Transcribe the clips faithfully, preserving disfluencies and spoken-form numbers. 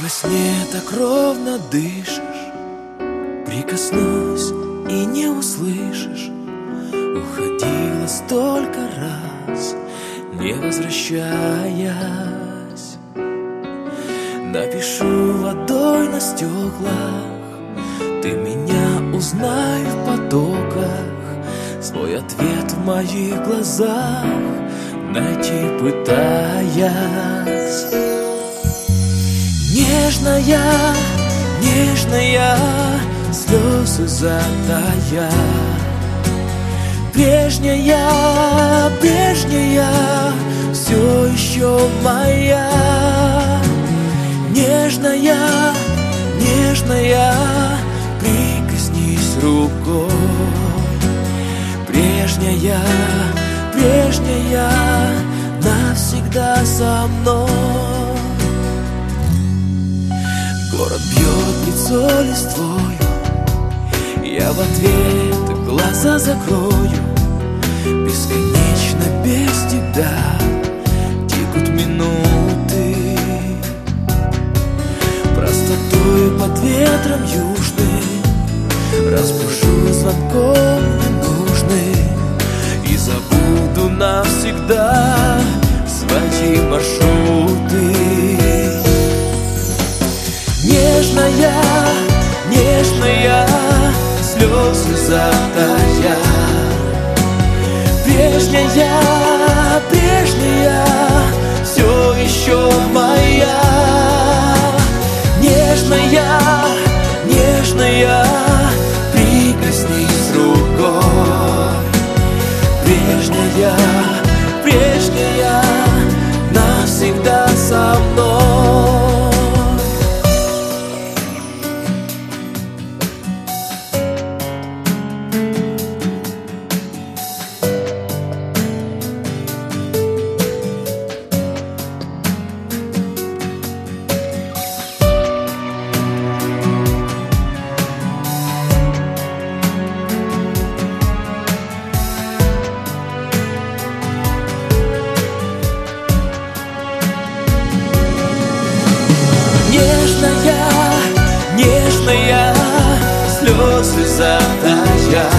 во сне так ровно дышишь, прикоснусь и не услышишь. Уходила столько раз, не возвращаясь. Напишу водой на стеклах, ты меня узнай в потоках. Свой ответ в моих глазах найти пытаясь. Нежная, нежная, слезы затая. Прежняя, прежняя, все еще моя. Нежная, нежная, прикоснись рукой. Прежняя, прежняя, навсегда со мной. Город бьет в лицо листвою, я в ответ глаза закрою. Бесконечно без тебя текут минуты. Простотой под ветром южным разбужу звонком ненужным и забуду навсегда свои маршруты. Нежная, нежная, слезы затая. Прежняя, прежняя, все еще моя. Нежная, нежная, прикоснись рукой. Прежняя, прежняя, навсегда со мной. Нежная, слезы затая.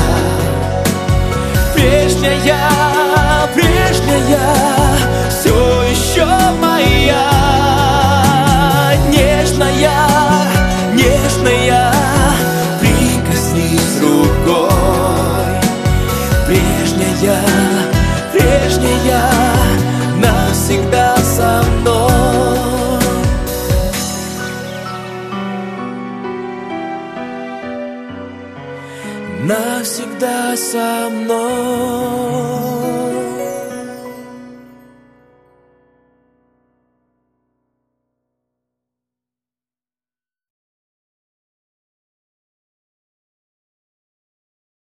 Прежняя, прежняя, все еще моя. Нежная, нежная, прикоснись рукой. Прежняя, прежняя, навсегда со мной. Навсегда со мной.